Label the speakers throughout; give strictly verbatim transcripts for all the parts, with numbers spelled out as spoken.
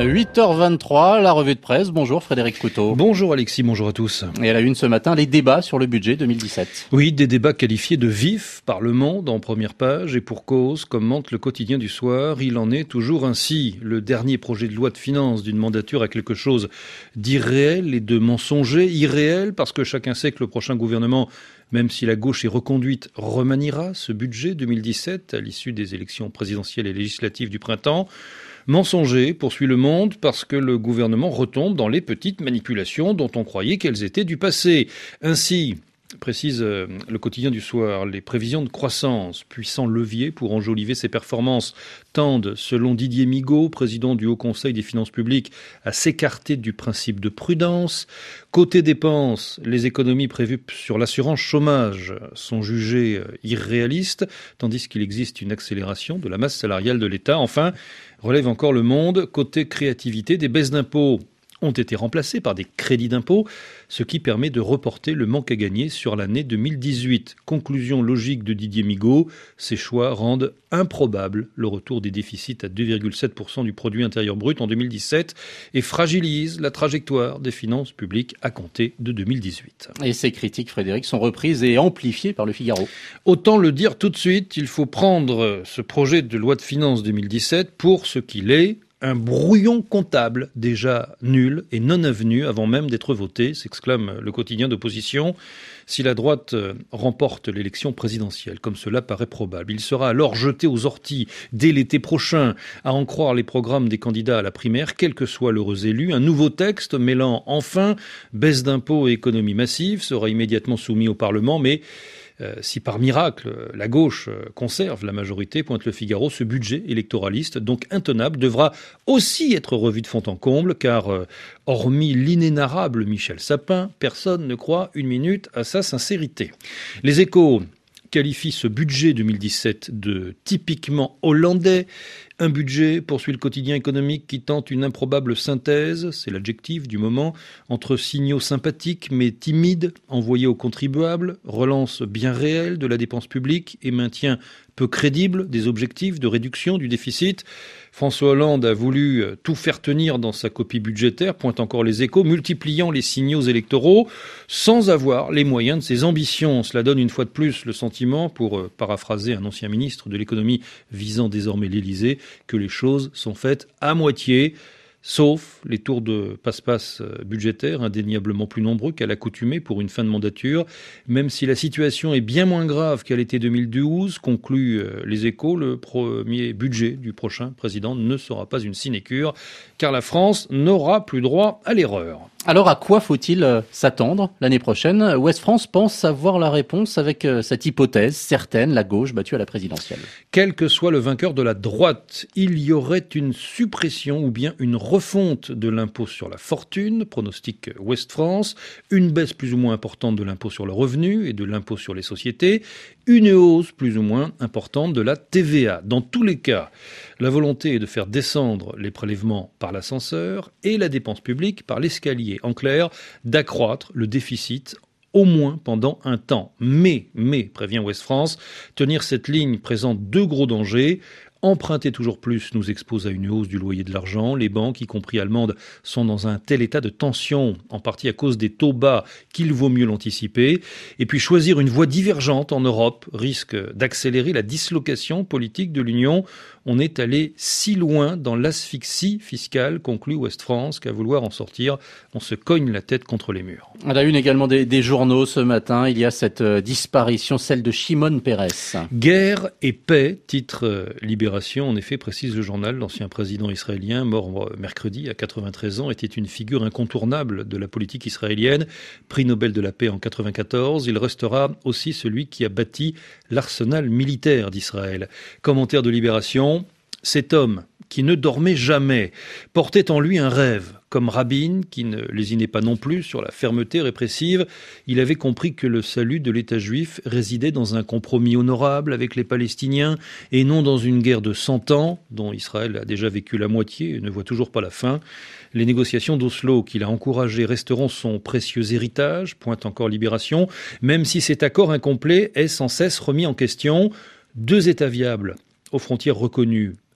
Speaker 1: huit heures vingt-trois, la revue de presse. Bonjour Frédéric Couteau.
Speaker 2: Bonjour Alexis, bonjour à tous.
Speaker 1: Et à la une ce matin, les débats sur le budget deux mille dix-sept.
Speaker 2: Oui, des débats qualifiés de vifs par Le Monde en première page et pour cause, commente le quotidien du soir, il en est toujours ainsi. Le dernier projet de loi de finances d'une mandature a quelque chose d'irréel et de mensonger. Irréel parce que chacun sait que le prochain gouvernement, même si la gauche est reconduite, remaniera ce budget deux mille dix-sept à l'issue des élections présidentielles et législatives du printemps. Mensonger, poursuit Le Monde, parce que le gouvernement retombe dans les petites manipulations dont on croyait qu'elles étaient du passé. Ainsi, précise le quotidien du soir, les prévisions de croissance, puissant levier pour enjoliver ses performances, tendent, selon Didier Migaud, président du Haut Conseil des finances publiques, à s'écarter du principe de prudence. Côté dépenses, les économies prévues sur l'assurance chômage sont jugées irréalistes, tandis qu'il existe une accélération de la masse salariale de l'État. Enfin, relève encore Le Monde, côté créativité, des baisses d'impôts ont été remplacés par des crédits d'impôt, ce qui permet de reporter le manque à gagner sur l'année deux mille dix-huit. Conclusion logique de Didier Migaud, ces choix rendent improbable le retour des déficits à deux virgule sept pour cent du produit intérieur brut en deux mille dix-sept et fragilisent la trajectoire des finances publiques à compter de deux mille dix-huit.
Speaker 1: Et ces critiques, Frédéric, sont reprises et amplifiées par Le Figaro.
Speaker 2: Autant le dire tout de suite, il faut prendre ce projet de loi de finances deux mille dix-sept pour ce qu'il est, un brouillon comptable déjà nul et non avenu avant même d'être voté, s'exclame le quotidien d'opposition. Si la droite remporte l'élection présidentielle, comme cela paraît probable, il sera alors jeté aux orties dès l'été prochain, à en croire les programmes des candidats à la primaire, quel que soit l'heureux élu. Un nouveau texte mêlant enfin baisse d'impôts et économie massive sera immédiatement soumis au Parlement, mais Euh, si par miracle la gauche conserve la majorité, pointe Le Figaro, ce budget électoraliste, donc intenable, devra aussi être revu de fond en comble, car euh, hormis l'inénarrable Michel Sapin, personne ne croit une minute à sa sincérité. Les Échos qualifie ce budget deux mille dix-sept de typiquement hollandais. Un budget, poursuit le quotidien économique, qui tente une improbable synthèse, c'est l'adjectif du moment, entre signaux sympathiques mais timides envoyés aux contribuables, relance bien réelle de la dépense publique et maintien peu crédible des objectifs de réduction du déficit. François Hollande a voulu tout faire tenir dans sa copie budgétaire, pointe encore Les Échos, multipliant les signaux électoraux sans avoir les moyens de ses ambitions. Cela donne une fois de plus le sentiment, pour paraphraser un ancien ministre de l'économie visant désormais l'Élysée, que les choses sont faites à moitié, sauf les tours de passe-passe budgétaires, indéniablement plus nombreux qu'à l'accoutumée pour une fin de mandature. Même si la situation est bien moins grave qu'à l'été deux mille douze, conclut Les Échos, le premier budget du prochain président ne sera pas une sinécure, car la France n'aura plus droit à l'erreur.
Speaker 1: Alors à quoi faut-il s'attendre l'année prochaine ? Ouest France pense avoir la réponse avec cette hypothèse certaine, la gauche battue à la présidentielle.
Speaker 2: Quel que soit le vainqueur de la droite, il y aurait une suppression ou bien une refonte de l'impôt sur la fortune, pronostique Ouest France, une baisse plus ou moins importante de l'impôt sur le revenu et de l'impôt sur les sociétés, une hausse plus ou moins importante de la T V A. Dans tous les cas, la volonté est de faire descendre les prélèvements par l'ascenseur et la dépense publique par l'escalier. En clair, d'accroître le déficit au moins pendant un temps. Mais, mais, prévient Ouest France, tenir cette ligne présente deux gros dangers. Emprunter toujours plus nous expose à une hausse du loyer de l'argent. Les banques, y compris allemandes, sont dans un tel état de tension, en partie à cause des taux bas, qu'il vaut mieux l'anticiper. Et puis choisir une voie divergente en Europe risque d'accélérer la dislocation politique de l'Union. On est allé si loin dans l'asphyxie fiscale, conclut Ouest France, qu'à vouloir en sortir, on se cogne la tête contre les murs.
Speaker 1: À la une également des, des journaux ce matin, il y a cette euh, disparition, celle de Shimon Peres.
Speaker 2: Guerre et paix, titre euh, Libération. En effet, précise le journal, l'ancien président israélien, mort mercredi à quatre-vingt-treize ans, était une figure incontournable de la politique israélienne. Prix Nobel de la paix en quatre-vingt-quatorze, il restera aussi celui qui a bâti l'arsenal militaire d'Israël. Commentaire de Libération, cet homme qui ne dormait jamais portait en lui un rêve. Comme Rabin, qui ne lésinait pas non plus sur la fermeté répressive, il avait compris que le salut de l'État juif résidait dans un compromis honorable avec les Palestiniens et non dans une guerre de cent ans, dont Israël a déjà vécu la moitié et ne voit toujours pas la fin. Les négociations d'Oslo qu'il a encouragées resteront son précieux héritage, pointe encore Libération, même si cet accord incomplet est sans cesse remis en question. Deux États viables aux frontières reconnues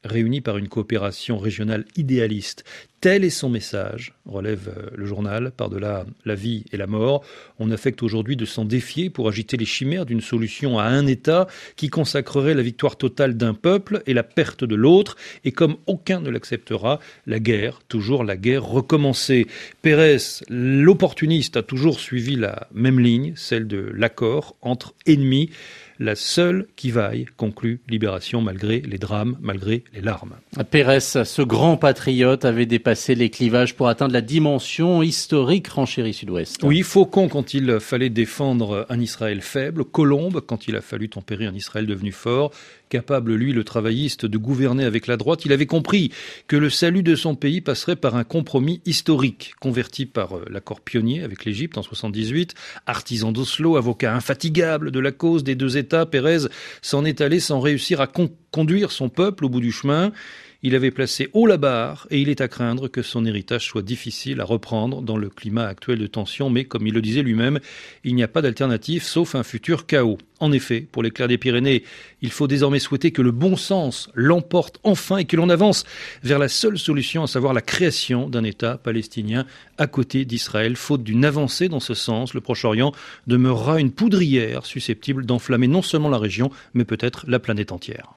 Speaker 2: réunis par une coopération régionale idéaliste. Tel est son message, relève le journal, par-delà la vie et la mort. On affecte aujourd'hui de s'en défier pour agiter les chimères d'une solution à un État qui consacrerait la victoire totale d'un peuple et la perte de l'autre. Et comme aucun ne l'acceptera, la guerre, toujours la guerre recommencée. Pérez, l'opportuniste, a toujours suivi la même ligne, celle de l'accord entre ennemis. La seule qui vaille, conclut Libération, malgré les drames, malgré les larmes.
Speaker 1: Pérez, ce grand patriote, avait dépassé les clivages pour atteindre la dimension historique, renchérit Sud-Ouest.
Speaker 2: Oui, Faucon quand il fallait défendre un Israël faible, Colombe quand il a fallu tempérer un Israël devenu fort, capable, lui, le travailliste, de gouverner avec la droite. Il avait compris que le salut de son pays passerait par un compromis historique, converti par l'accord pionnier avec l'Égypte en soixante-dix-huit, artisan d'Oslo, avocat infatigable de la cause des deux États, Pérez s'en est allé sans réussir à con- conduire son peuple au bout du chemin. Il avait placé haut la barre et il est à craindre que son héritage soit difficile à reprendre dans le climat actuel de tension. Mais comme il le disait lui-même, il n'y a pas d'alternative sauf un futur chaos. En effet, pour les Clercs des Pyrénées, il faut désormais souhaiter que le bon sens l'emporte enfin et que l'on avance vers la seule solution, à savoir la création d'un État palestinien à côté d'Israël. Faute d'une avancée dans ce sens, le Proche-Orient demeurera une poudrière susceptible d'enflammer non seulement la région, mais peut-être la planète entière.